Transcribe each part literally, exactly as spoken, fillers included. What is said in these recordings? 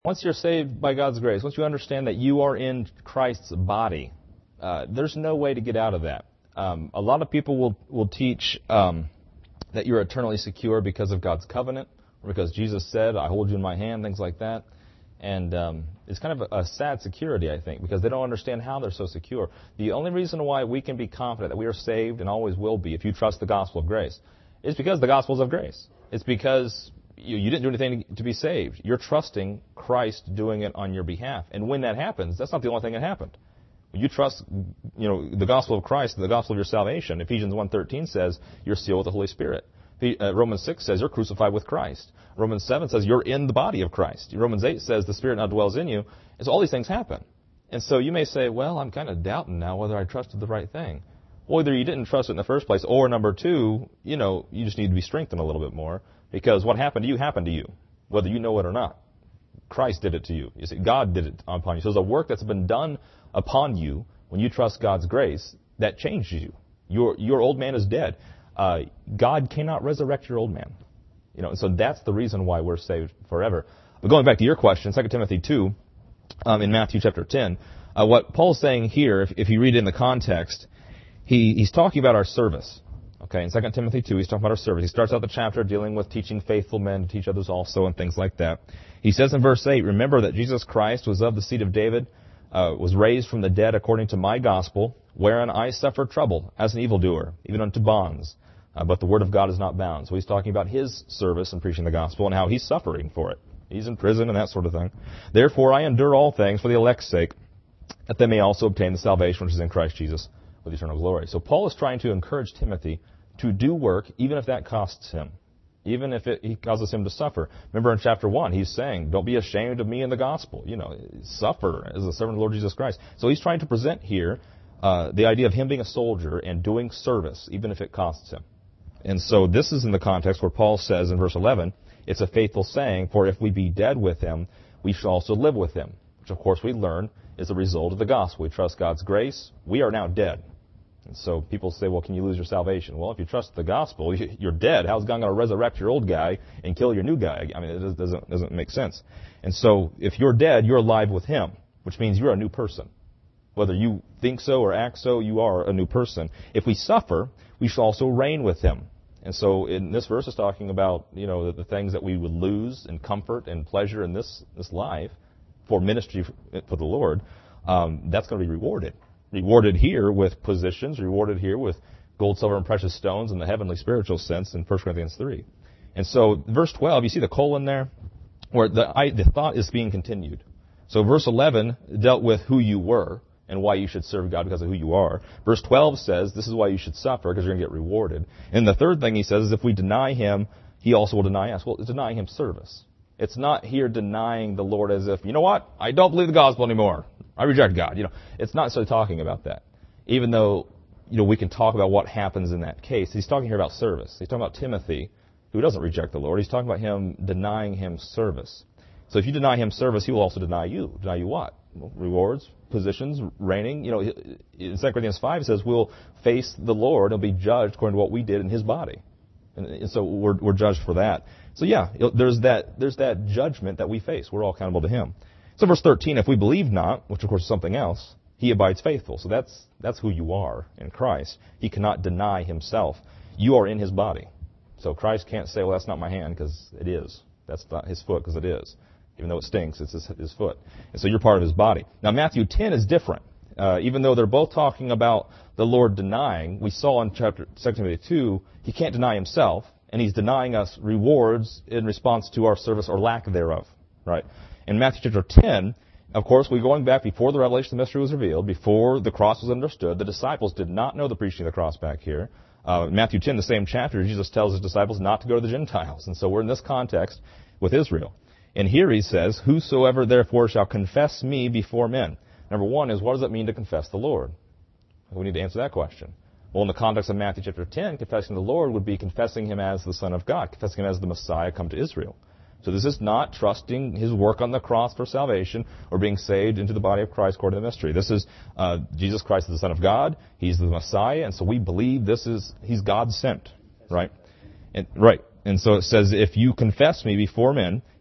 Once you're saved by God's grace, once you understand that you are in Christ's body, uh, there's no way to get out of that. Um, a lot of people will, will teach um, that you're eternally secure because of God's covenant, or because Jesus said, I hold you in my hand, things like that. And um, it's kind of a, a sad security, I think, because they don't understand how they're so secure. The only reason why we can be confident that we are saved and always will be if you trust the gospel of grace is because the gospel is of grace. It's because you, you didn't do anything to be saved. You're trusting Christ doing it on your behalf. And when that happens, that's not the only thing that happened. When you trust, you know, the gospel of Christ, the gospel of your salvation, Ephesians one thirteen says you're sealed with the Holy Spirit. Uh, Romans six says you're crucified with Christ. Romans seven says you're in the body of Christ. Romans eight says the Spirit now dwells in you. And so all these things happen. And so you may say, well, I'm kind of doubting now whether I trusted the right thing. Well, either you didn't trust it in the first place, or number two, you know, you just need to be strengthened a little bit more, because what happened to you happened to you, whether you know it or not. Christ did it to you. You see, God did it upon you. So there's a work that's been done upon you when you trust God's grace that changes you. Your your old man is dead. Uh, God cannot resurrect your old man. You know, and so that's the reason why we're saved forever. But going back to your question, Second Timothy two, um, in Matthew chapter ten, uh, what Paul's saying here, if, if you read it in the context, he, he's talking about our service. Okay, in Second Timothy two, he's talking about our service. He starts out the chapter dealing with teaching faithful men to teach others also and things like that. He says in verse eight, remember that Jesus Christ was of the seed of David, uh, was raised from the dead according to my gospel, wherein I suffered trouble as an evildoer, even unto bonds. Uh, but the word of God is not bound. So he's talking about his service in preaching the gospel and how he's suffering for it. He's in prison and that sort of thing. Therefore I endure all things for the elect's sake, that they may also obtain the salvation which is in Christ Jesus with eternal glory. So Paul is trying to encourage Timothy to do work, even if that costs him, even if it he causes him to suffer. Remember in chapter one, he's saying, don't be ashamed of me in the gospel. You know, suffer as a servant of the Lord Jesus Christ. So he's trying to present here uh, the idea of him being a soldier and doing service, even if it costs him. And so this is in the context where Paul says in verse eleven, it's a faithful saying, for if we be dead with him, we shall also live with him, which of course we learn is a result of the gospel. We trust God's grace. We are now dead. And so people say, well, can you lose your salvation? Well, if you trust the gospel, you're dead. How's God going to resurrect your old guy and kill your new guy? I mean, it doesn't, doesn't make sense. And so if you're dead, you're alive with him, which means you're a new person. Whether you think so or act so, you are a new person. If we suffer, we shall also reign with him. And so in this verse is talking about, you know, the, the things that we would lose in comfort and pleasure in this, this life for ministry for the Lord. Um, that's going to be rewarded. Rewarded here with positions, rewarded here with gold, silver, and precious stones in the heavenly spiritual sense in First Corinthians three. And so verse twelve, you see the colon there, where the, I, the thought is being continued. So verse eleven dealt with who you were and why you should serve God because of who you are. Verse twelve says this is why you should suffer, because you're going to get rewarded. And the third thing he says is if we deny him, he also will deny us. Well, it's denying him service. It's not here denying the Lord as if, you know what, I don't believe the gospel anymore. I reject God. You know, it's not so talking about that. Even though, you know, we can talk about what happens in that case. He's talking here about service. He's talking about Timothy, who doesn't reject the Lord. He's talking about him denying him service. So if you deny him service, he will also deny you. Deny you what? Well, rewards, positions, reigning. You know, in Second Corinthians five it says we'll face the Lord and be judged according to what we did in his body. And so we're, we're judged for that. So yeah, there's that, there's that judgment that we face. We're all accountable to him. So verse thirteen, if we believe not, which of course is something else, he abides faithful. So that's, that's who you are in Christ. He cannot deny himself. You are in his body. So Christ can't say, well, that's not my hand, because it is. That's not his foot, because it is. Even though it stinks, it's his, his foot. And so you're part of his body. Now Matthew ten is different. Uh, even though they're both talking about the Lord denying, we saw in chapter Second Timothy two, he can't deny himself, and he's denying us rewards in response to our service or lack thereof. Right? In Matthew chapter ten, of course, we're going back before the revelation of the mystery was revealed, before the cross was understood. The disciples did not know the preaching of the cross back here. Uh, in Matthew ten, the same chapter, Jesus tells his disciples not to go to the Gentiles. And so we're in this context with Israel. And here he says, whosoever therefore shall confess me before men. Number one is, what does it mean to confess the Lord? We need to answer that question. Well, in the context of Matthew chapter ten, confessing the Lord would be confessing him as the Son of God, confessing him as the Messiah come to Israel. So this is not trusting his work on the cross for salvation or being saved into the body of Christ according to the mystery. This is uh, Jesus Christ is the Son of God. He's the Messiah, and so we believe this is he's God sent, right? And, right. And so it says, if you confess me before men,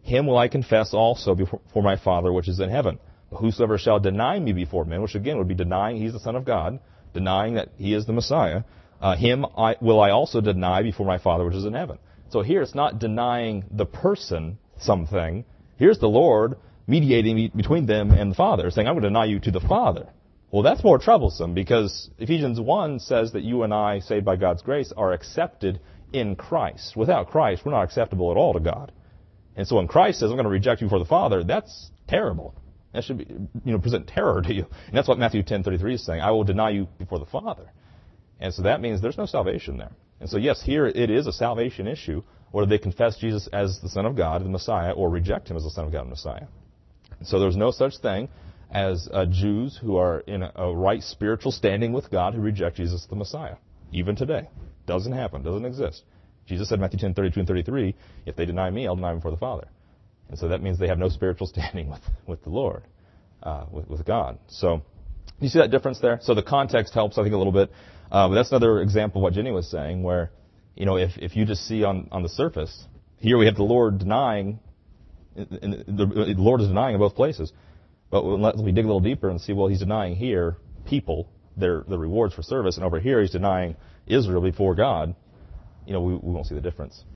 him will I confess also before my Father which is in heaven. But whosoever shall deny me before men, which again would be denying he's the Son of God, denying that he is the Messiah, uh, him I, will I also deny before my Father which is in heaven. So here it's not denying the person something. Here's the Lord mediating between them and the Father, saying, I'm going to deny you to the Father. Well, that's more troublesome because Ephesians one says that you and I, saved by God's grace, are accepted in Christ. Without Christ, we're not acceptable at all to God. And so when Christ says, I'm going to reject you before the Father, that's terrible. That should be, you know, present terror to you. And that's what Matthew ten thirty-three is saying. I will deny you before the Father. And so that means there's no salvation there. And so yes, here it is a salvation issue. Whether they confess Jesus as the Son of God, the Messiah, or reject him as the Son of God and Messiah. So there's no such thing as uh, Jews who are in a, a right spiritual standing with God who reject Jesus the Messiah. Even today. Doesn't happen. Doesn't exist. Jesus said, Matthew ten thirty-two and thirty-three, if they deny me, I'll deny them before the Father. And so that means they have no spiritual standing with, with the Lord, uh, with, with God. So you see that difference there? So the context helps, I think, a little bit. Uh, but that's another example of what Jenny was saying, where, you know, if, if you just see on, on the surface, here we have the Lord denying, and the, the Lord is denying in both places. But let we dig a little deeper and see, well, he's denying here people, their, their rewards for service, and over here he's denying Israel before God. You know, we, we won't see the difference.